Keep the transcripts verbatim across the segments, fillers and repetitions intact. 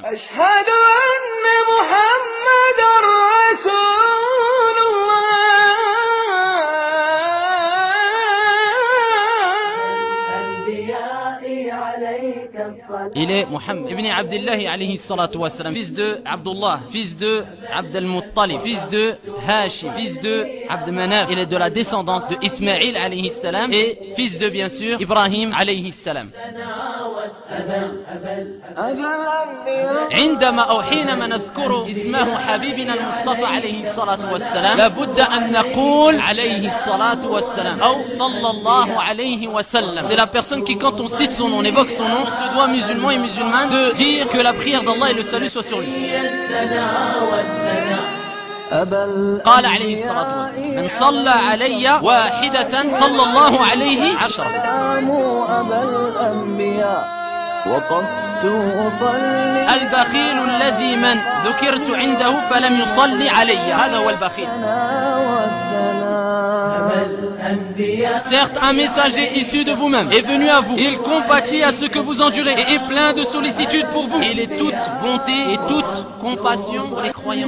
أشهد أن محمد رسول الله. Il est Mohammed ibn Abdullah alayhi salatu wassalam, fils de Abdullah, fils de Abd al-Muttalib, fils de Hashim, fils de Abd Manaf. Il est de la descendance de Ismaïl alayhi salam et fils de bien sûr Ibrahim alayhi salam. عندما أو حينما نذكر اسمه حبيبنا المصطفى عليه الصلاة والسلام لابد أن نقول عليه الصلاة والسلام أو صلى الله عليه وسلم. C'est la personne qui, quand on cite son nom, on évoque son nom, se doit musulman et musulmane de dire que la prière d'Allah et le salut soient sur lui. قال عليه الصلاة والسلام من صلى علي واحدة صلى الله عليه عشرة. وقفت أصلي البخيل الذي من ذكرت عنده فلم يصلي علي، هذا هو البخيل. Certes, un messager issu de vous-même est venu à vous. Il compatit à ce que vous endurez et est plein de sollicitude pour vous. Il est toute bonté et toute compassion pour les croyants.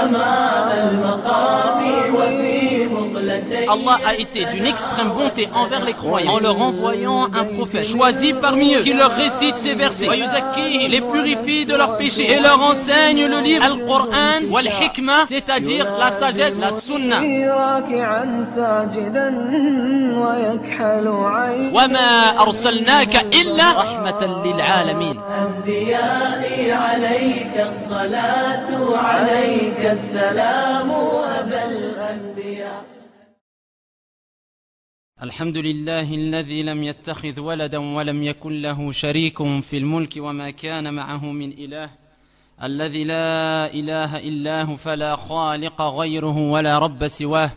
Allah a été d'une extrême bonté envers les croyants en leur envoyant un prophète choisi parmi eux qui leur récite ces versets, les purifie de leurs péchés et leur enseigne le livre Al-Qur'an wal-Hikmah, c'est-à-dire la sagesse, la sunna. وما أرسلناك إلا رحمة للعالمين. أنبيائي عليك الصلاة عليك السلام أبا الأنبياء. الحمد لله الذي لم يتخذ ولدا ولم يكن له شريك في الملك وما كان معه من إله الذي لا إله إلا هو فلا خالق غيره ولا رب سواه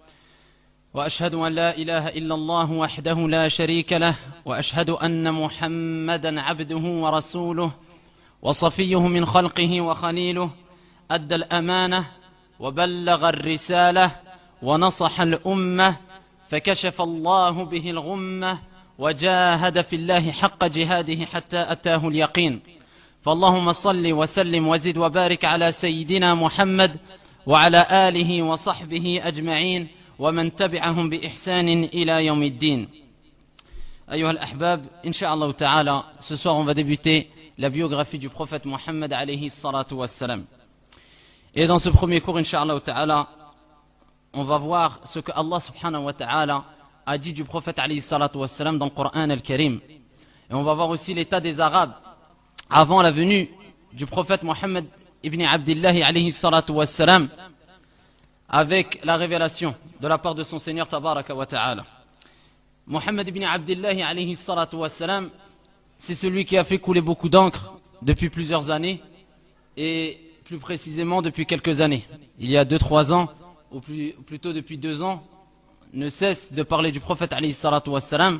وأشهد أن لا إله إلا الله وحده لا شريك له وأشهد أن محمدا عبده ورسوله وصفيه من خلقه وخليله أدى الأمانة وبلغ الرسالة ونصح الأمة فكشف الله به الغمة وجاهد في الله حق جهاده حتى أتاه اليقين. فاللهم صل وسلم وزد وبارك على سيدنا محمد وعلى آله وصحبه أجمعين ومن تبعهم بإحسان إلى يوم الدين. أيها الأحباب, Inch'Allah ta'ala, ce soir on va débuter la biographie du prophète Mohammed alayhi salatu wassalam. Et dans ce premier cours, Inch'Allah ta'ala, on va voir ce que Allah subhanahu wa ta'ala a dit du prophète alayhi salatu wassalam dans le Coran al-Karim. Et on va voir aussi l'état des Arabes avant la venue du prophète Mohammed ibn Abdullah alayhi salatu wassalam, avec la révélation de la part de son Seigneur Tabaraka wa Ta'ala. Mohammed ibn Abdullah alayhi salatu wassalam, c'est celui qui a fait couler beaucoup d'encre depuis plusieurs années, et plus précisément depuis quelques années. Il y a deux, trois ans, ou plus, plutôt depuis deux ans, ne cesse de parler du prophète alayhi salatu wassalam,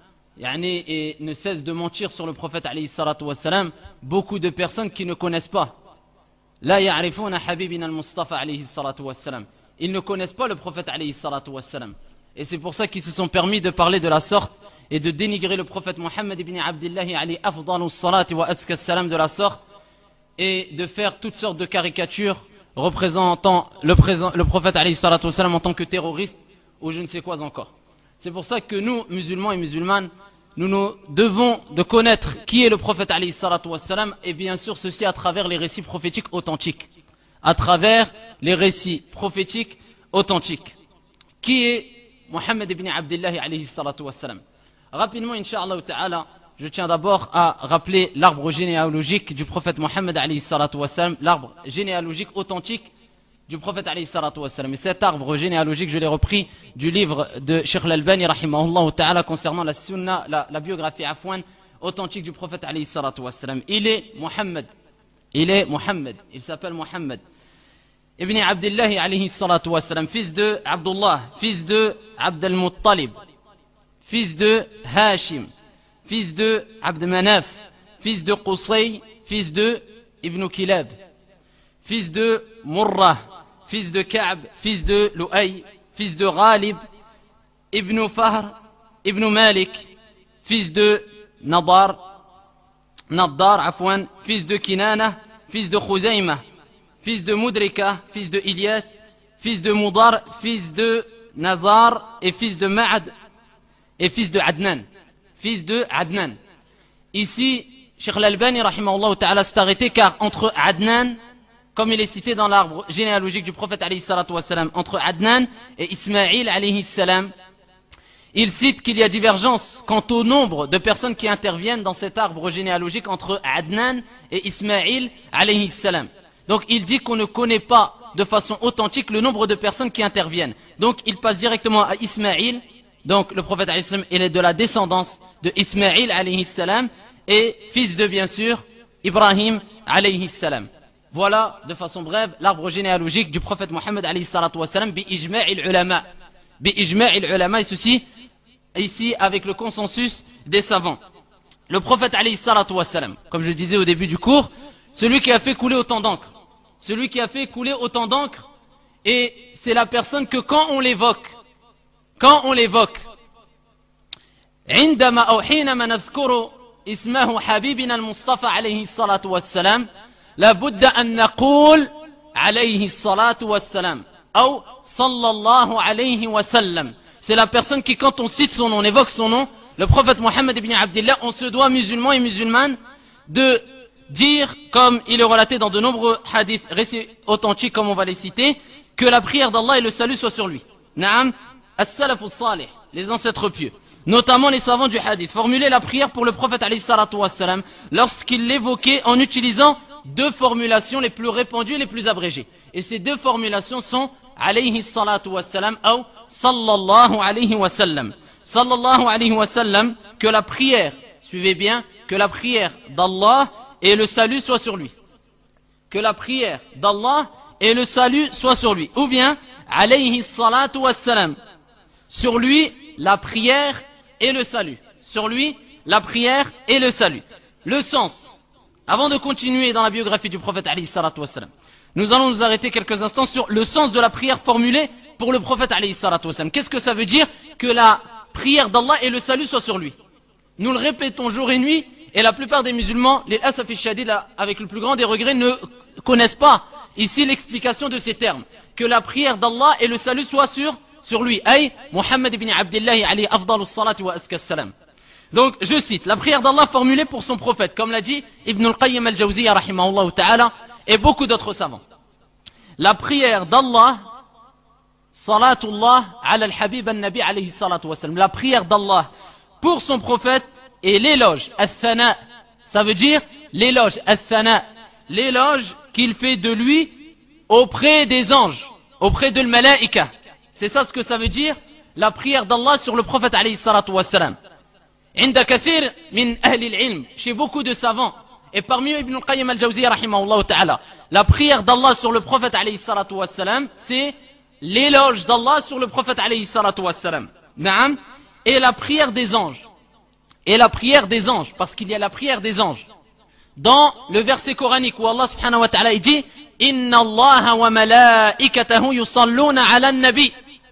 et ne cesse de mentir sur le prophète alayhi salatu wassalam, beaucoup de personnes qui ne connaissent pas. La ya'rifuna habibina al-Mustafa alayhi salatu wassalam. Ils ne connaissent pas le prophète alayhi salatu wassalam. Et c'est pour ça qu'ils se sont permis de parler de la sorte et de dénigrer le prophète Mohammed ibn Abdullah alayhi afdalu salati wa aska salam de la sorte, et de faire toutes sortes de caricatures représentant le, présent, le prophète alayhi salatu wassalam en tant que terroriste ou je ne sais quoi encore. C'est pour ça que nous, musulmans et musulmanes, nous nous devons de connaître qui est le prophète alayhi salatu wassalam, et bien sûr ceci à travers les récits prophétiques authentiques. À travers les récits prophétiques authentiques. Qui est Mohammed ibn Abdullah alayhi salatu wassalam? Rapidement, Inch'Allah ta'ala, je tiens d'abord à rappeler l'arbre généalogique du prophète Mohammed alayhi salatu wassalam, l'arbre généalogique authentique du prophète alayhi salatu wassalam. Et cet arbre généalogique, je l'ai repris du livre de Cheikh al-Albani rahimahullah ta'ala concernant la sunna, la, la biographie afwan authentique du prophète alayhi salatu wassalam. Il est Mohammed. Il est Mohammed. Il s'appelle Mohammed ibn Abdullah alayhi salatu wassalam, fils de Abdullah, fils de Abd al-Muttalib, fils de Hashim, fils de Abd Manaf, fils de Qusay, fils de Ibn Kilab, fils de Murrah, fils de Ka'b, fils de Lu'ay, fils de Ghalib, Ibn Fahr, Ibn Malik, fils de Nadar, Naddar, afwan, fils de Kinana, fils de Khuzayma, fils de Mudrika, fils de Ilyas, fils de Mudar, fils de Nazar et fils de Ma'ad et fils de Adnan. Fils de Adnan. Ici, Cheikh Al-Albani, rahimahullah ta'ala, s'est arrêté car entre Adnan, comme il est cité dans l'arbre généalogique du prophète alayhi salatu wassalam, entre Adnan et Ismaïl alayhi salam, il cite qu'il y a divergence quant au nombre de personnes qui interviennent dans cet arbre généalogique entre Adnan et Ismaïl alayhi salam. Donc il dit qu'on ne connaît pas de façon authentique le nombre de personnes qui interviennent. Donc il passe directement à Ismaïl. Donc le prophète alayhi salam, il est de la descendance de Ismaïl alayhi salam et fils de bien sûr Ibrahim alayhi salam. Voilà de façon brève l'arbre généalogique du prophète Mohammed alayhi salatu wassalam bi ijma'il ulama. Bi ijma'il ulama, et ceci ici avec le consensus des savants. Le prophète alayhi salatu wassalam, comme je disais au début du cours, celui qui a fait couler autant d'encre. Celui qui a fait couler autant d'encre, et c'est la personne que quand on l'évoque, quand on l'évoque, عندما أو حينما نذكر اسمه حبيبنا المصطفى عليه الصلاة والسلام لابد أن نقول عليه الصلاة والسلام أو صلى الله عليه وسلم. C'est la personne qui, quand on cite son nom, on évoque son nom, le prophète Mohammed ibn Abdillah, on se doit, musulmans et musulmanes, de dire, comme il est relaté dans de nombreux hadiths récits authentiques, comme on va les citer, que la prière d'Allah et le salut soient sur lui. Naam, as-salafu salih, les ancêtres pieux, notamment les savants du hadith, formulaient la prière pour le prophète alayhi salatu wassalam lorsqu'il l'évoquait en utilisant deux formulations les plus répandues et les plus abrégées. Et ces deux formulations sont alayhi salatu wassalam ou sallallahu alayhi wa sallam. Sallallahu alayhi wa sallam, que la prière, suivez bien, que la prière d'Allah et le salut soit sur lui. Que la prière d'Allah et le salut soit sur lui. Ou bien, alayhi salatu wassalam, sur lui la prière et le salut. Sur lui la prière et le salut. Le sens, avant de continuer dans la biographie du prophète alayhi salatu wassalam, nous allons nous arrêter quelques instants sur le sens de la prière formulée pour le prophète alayhi salatu wassalam. Qu'est-ce que ça veut dire que la prière d'Allah et le salut soient sur lui? Nous le répétons jour et nuit, et la plupart des musulmans, les asaf shadid, avec le plus grand des regrets, ne connaissent pas ici l'explication de ces termes. Que la prière d'Allah et le salut soient sur, sur lui. Aïe, Muhammad ibn Abdillah alayhi afdalus salati wa azka salam. Donc, je cite, la prière d'Allah formulée pour son prophète, comme l'a dit Ibn al-Qayyim al-Jawziyya rahimahullah ta'ala, et beaucoup d'autres savants. La prière d'Allah, salatullah ala al-habib al-nabi alayhi salatu wa salam. La prière d'Allah pour son prophète et l'éloge, al-thana, ça veut dire l'éloge, al-thana, l'éloge qu'il fait de lui auprès des anges, auprès de l'malaïka. C'est ça ce que ça veut dire, la prière d'Allah sur le prophète alayhi salatu wa salam. عند كثير من أهل العلم, chez beaucoup de savants, et parmi eux Ibn al-Qayyim al-Jawziyya rahimahullah ta'ala, la prière d'Allah sur le prophète alayhi salatu wa salam, c'est l'éloge d'Allah sur le prophète alayhi salatu wa salam. Naam, et la prière des anges. Et la prière des anges, parce qu'il y a la prière des anges. Dans le verset coranique où Allah subhanahu wa ta'ala dit Inna Allah wa malaikatahu yusalluna ala an-nabi.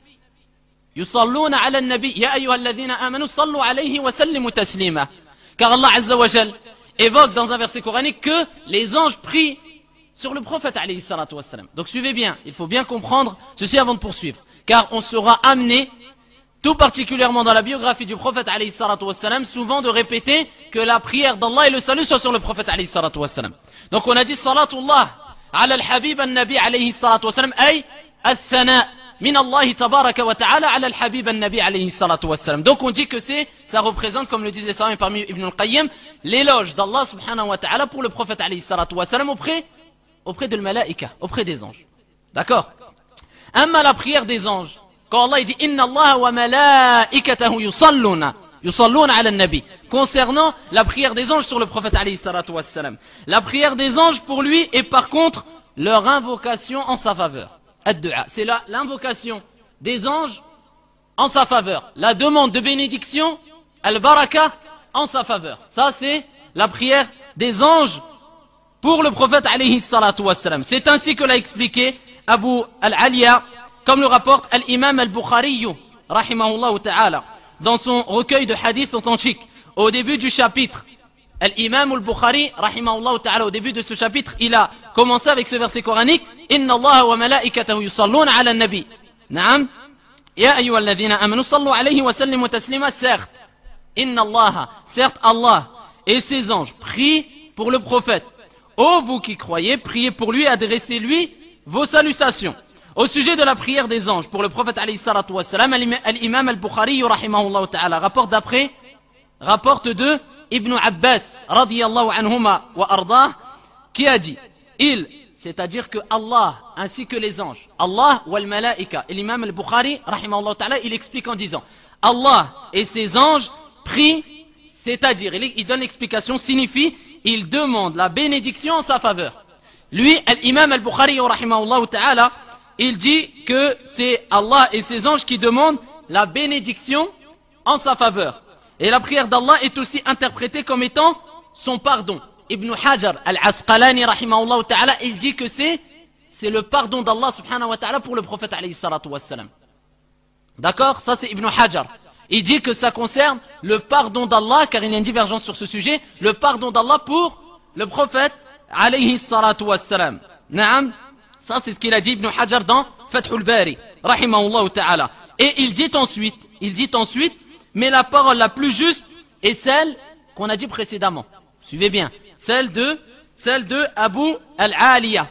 Yusalluna ala an-nabi. Ya ayyuha alladhina amanu sallu alayhi wa sallimu taslima. Car Allah azza wa jal évoque dans un verset coranique que les anges prient sur le prophète alayhi salatu wa salam. Donc suivez bien, il faut bien comprendre ceci avant de poursuivre. Car on sera amené, tout particulièrement dans la biographie du prophète alayhi salatu wassalam, souvent de répéter que la prière d'Allah et le salut soient sur le prophète alayhi salatu wassalam. Donc on a dit salatullah ala al-habib al-nabi alayhi salatu wassalam, ay al-thana min Allah tabaraka wa ta'ala ala al-habib al-nabi alayhi salatu wassalam. Donc on dit que c'est, ça représente, comme le disent les savants parmi Ibn al-Qayyim, l'éloge d'Allah subhanahu wa ta'ala pour le prophète alayhi salatu wassalam auprès, auprès de l'malaïka, auprès des anges. D'accord? Amma la prière des anges, quand Allah dit Inna Allah wa malaikatahu yusalluna yusalluna ala nabi, concernant la prière des anges sur le prophète alayhi salatu wassalam, la prière des anges pour lui est par contre leur invocation en sa faveur. Ad-du'a, c'est l'invocation des anges en sa faveur, la demande de bénédiction, al-baraka, en sa faveur. Ça c'est la prière des anges pour le prophète alayhi salatu wassalam. C'est ainsi que l'a expliqué Abu al-Aliya, comme le rapporte al-Imam al-Bukhari, rahimahullah ta'ala, dans son recueil de hadiths authentiques, au début du chapitre Al-Imam al-Bukhari, rahimahullah ta'ala, au début de ce chapitre, il a commencé avec ce verset coranique, Inna Allah wa malaikatahu yusalluna ala an-nabi. Naam. Ya ayyuhalladhina amanu sallu alayhi wa sallimu taslima. Certes, Inna Allah, certes Allah et ses anges prient pour le prophète. Ô vous qui croyez, priez pour lui, adressez-lui vos salutations. Au sujet de la prière des anges pour le prophète alayhi salatu wassalam, Al-Imam al-Bukhari, rahimahullah ta'ala, rapporte d'après, rapporte de Ibn Abbas, radiyallahu anhuma wa ardah, qui a dit, il, c'est-à-dire que Allah, ainsi que les anges, Allah wal malaika, et l'imam al-Bukhari, rahimahullah ta'ala, il explique en disant, Allah et ses anges prient, c'est-à-dire, il, il donne l'explication, signifie, il demande la bénédiction en sa faveur. Lui, l'imam al-Bukhari, rahimahullah ta'ala, il dit que c'est Allah et ses anges qui demandent la bénédiction en sa faveur. Et la prière d'Allah est aussi interprétée comme étant son pardon. Ibn Hajar al-Asqalani, rahimahullah ta'ala, il dit que c'est c'est le pardon d'Allah subhanahu wa ta'ala pour le prophète alayhi salatu wassalam. D'accord? Ça c'est Ibn Hajar. Il dit que ça concerne le pardon d'Allah, car il y a une divergence sur ce sujet, le pardon d'Allah pour le prophète alayhi salatu wassalam. Naam. Ça c'est ce qu'il a dit Ibn Hajar dans Fathul Bari, rahimahullah ta'ala. Et il dit ensuite, il dit ensuite, mais la parole la plus juste est celle qu'on a dit précédemment. Suivez bien. Celle de, celle de Abu al-Aliya.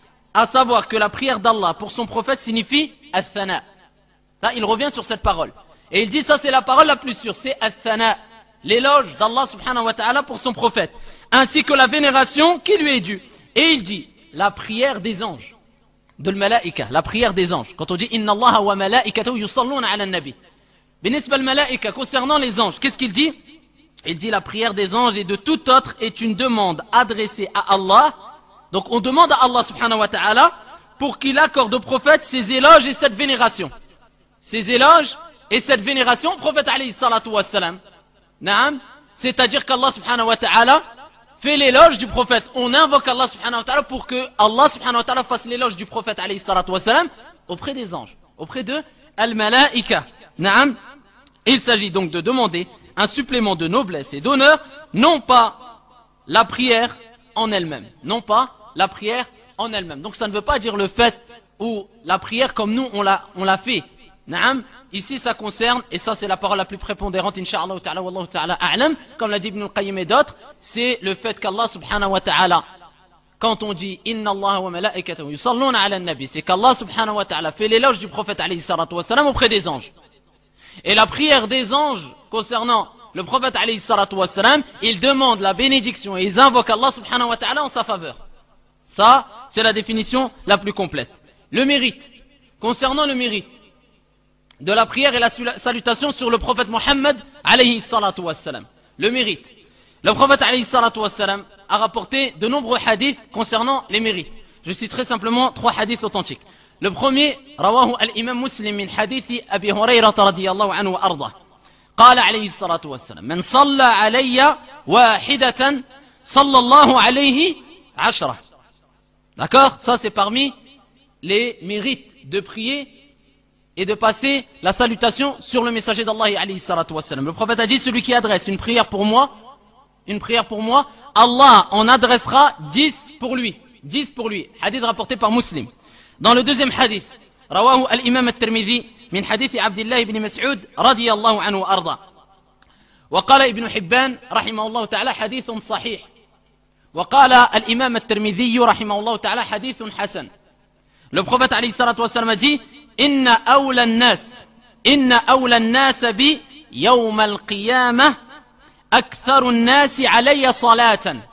À savoir que la prière d'Allah pour son prophète signifie al-thana. Ça, il revient sur cette parole. Et il dit ça c'est la parole la plus sûre, c'est al-thana. L'éloge d'Allah subhanahu wa ta'ala pour son prophète. Ainsi que la vénération qui lui est due. Et il dit, la prière des anges. De l'malaïka, la prière des anges. Quand on dit, Inna Allah wa malaikatahu yusalluna ala nabi. Binisba al-malaika, concernant les anges, qu'est-ce qu'il dit? Il dit la prière des anges et de tout autre est une demande adressée à Allah. Donc on demande à Allah subhanahu wa ta'ala pour qu'il accorde au prophète ses éloges et cette vénération. Ses éloges et cette vénération au prophète alayhi salatu wassalam. Naam. C'est-à-dire qu'Allah subhanahu wa ta'ala fait l'éloge du prophète. On invoque Allah subhanahu wa ta'ala pour que Allah subhanahu wa ta'ala fasse l'éloge du prophète alayhi salatu wassalam auprès des anges, auprès de al-malaika. Naam. Il s'agit donc de demander un supplément de noblesse et d'honneur, non pas la prière en elle-même, non pas la prière en elle-même. Donc ça ne veut pas dire le fait ou la prière comme nous on l'a on l'a fait. Naam. Ici ça concerne, et ça c'est la parole la plus prépondérante, incha'Allah ta'ala, wallahu ta'ala a'lam, comme l'a dit Ibn al-Qayyim et d'autres, c'est le fait qu'Allah subhanahu wa ta'ala, quand on dit Inna Allah wa malaikatahu yusalluna ala nabi, c'est qu'Allah subhanahu wa ta'ala fait l'éloge du prophète alayhi salatu wassalam auprès des anges. Et la prière des anges concernant le prophète alayhi salatu wassalam, ils demandent la bénédiction et ils invoquent Allah subhanahu wa ta'ala en sa faveur. Ça, c'est la définition la plus complète. Le mérite. Concernant le mérite de la prière et la salutation sur le prophète Mohammed alayhi salatu wassalam. Le mérite. Le prophète alayhi salatu wassalam a rapporté de nombreux hadiths concernant les mérites. Je citerai simplement trois hadiths authentiques. Le premier, rawahu al-imam muslim min hadithi Abi Hurayrata radiyallahu anhu wa ardah. قال عليه الصلاة والسلام من صلى علي واحدة صلى الله عليه عشرة. D'accord? Ça c'est parmi les mérites de prier et de passer la salutation sur le messager d'Allah alayhi salatu wassalam. Le prophète a dit, celui qui adresse une prière pour moi, une prière pour moi, Allah en adressera dix pour lui. Dix pour lui. Hadith rapporté par Muslim. Dans le deuxième hadith, rawahu al-imam al-Tirmidhi min hadith Abdullah ibn Mas'ud radiyallahu anhu wa arda. وقال ابن حبان رحمه الله تعالى حديث صحيح. وقال الإمام الترمذي رحمه الله تعالى حديث حسن. Le prophète alayhi salatu wassalam a dit, Inna awla an-nas, inna awla an-nas bi yawm al-qiyamah aktharu an-nas alayya salatan.